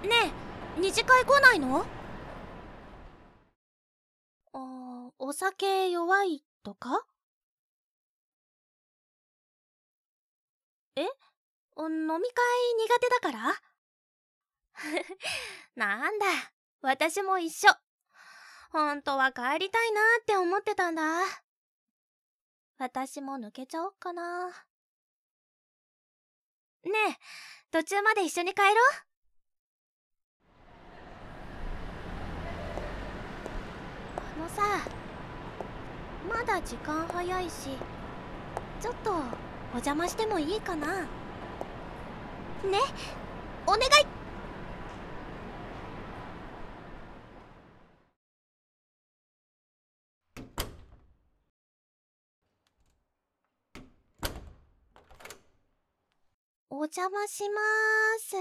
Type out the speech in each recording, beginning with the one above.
ねえ、二次会来ないの？お酒弱いとか？え？飲み会苦手だから？なんだ、私も一緒。本当は帰りたいなって思ってたんだ。私も抜けちゃおっかな。ねえ、途中まで一緒に帰ろう。さ、まだ時間早いし、ちょっとお邪魔してもいいかな？ね、お願い。お邪魔しまーす。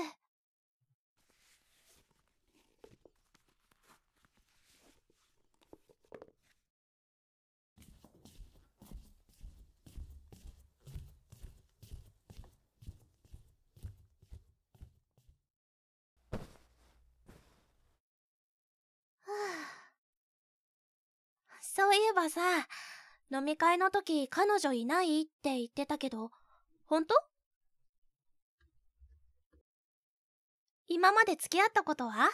そういえばさ、飲み会の時彼女いないって言ってたけど、本当？今まで付き合ったことは？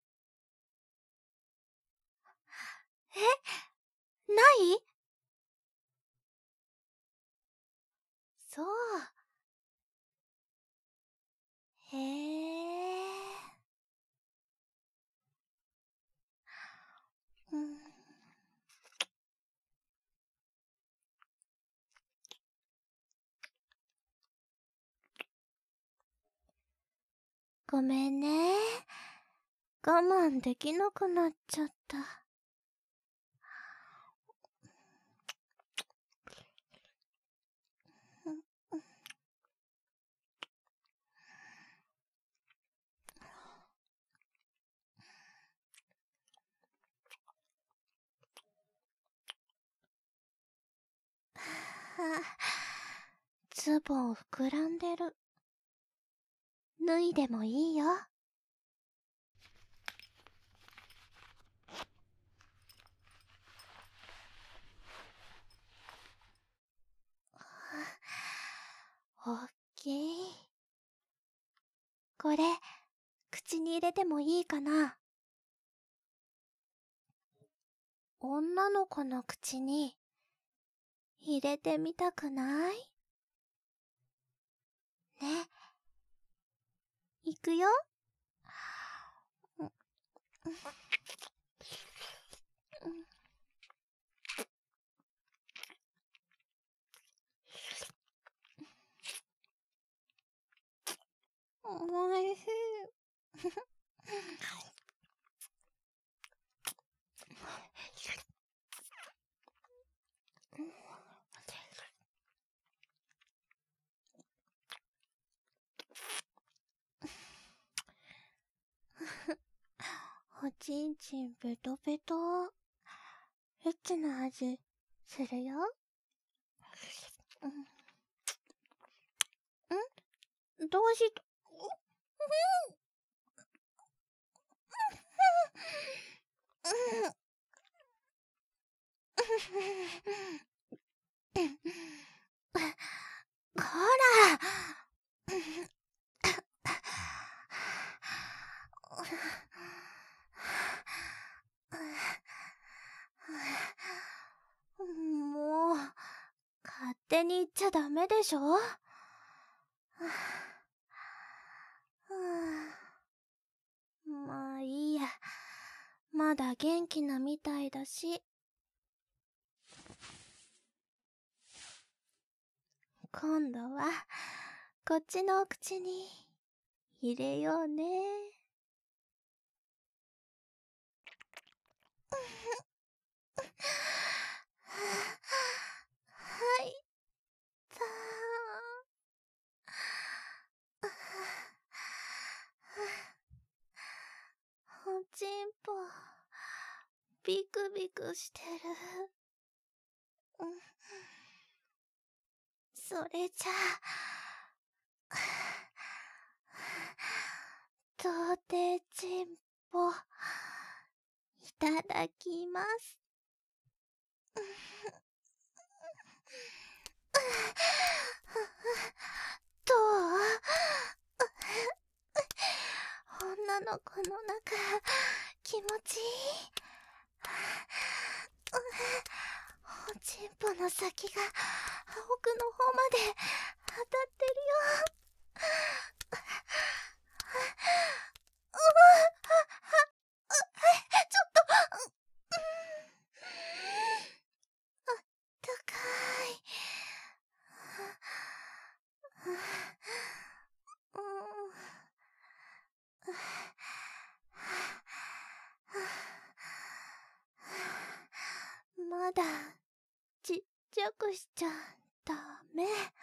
ない？そう。へえ。うん。ごめんね。我慢できなくなっちゃった。ズボン膨らんでる。脱いでもいいよ。おっきい。これ、口に入れてもいいかな？女の子の口に入れてみたくない？ね。いくよ。おいしい。おちんちんベトベト。エッチな味するよ。どうし、こら。もう、勝手に言っちゃダメでしょ？まあいいや。まだ元気なみたいだし。今度は、こっちのお口に入れようね。はい。さあ。おちんぽ、ビクビクしてる。それじゃあ、 ソテチンポ、いただきます。どう？女の子の中、気持ちいい？おちんぽの先が奥の方まで当たってるよ。ちょっと、あったかい。まだちっちゃくしちゃダメ。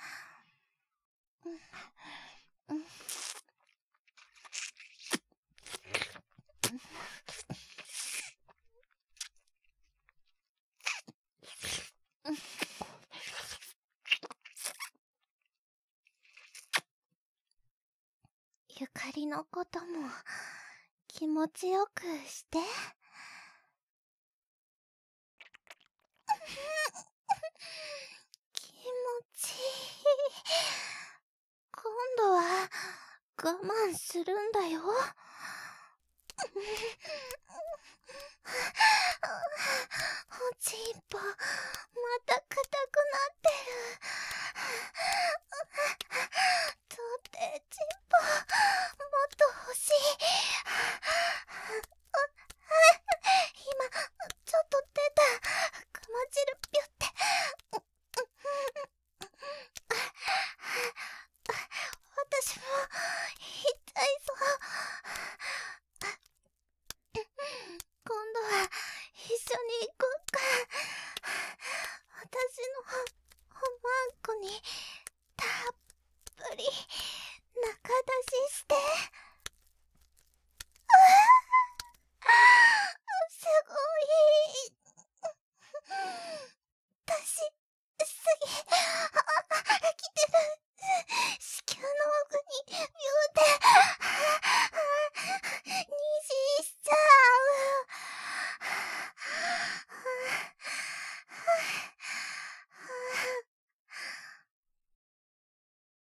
ゆかりのことも気持ちよくして。気持ちいい。今度は我慢するんだよ。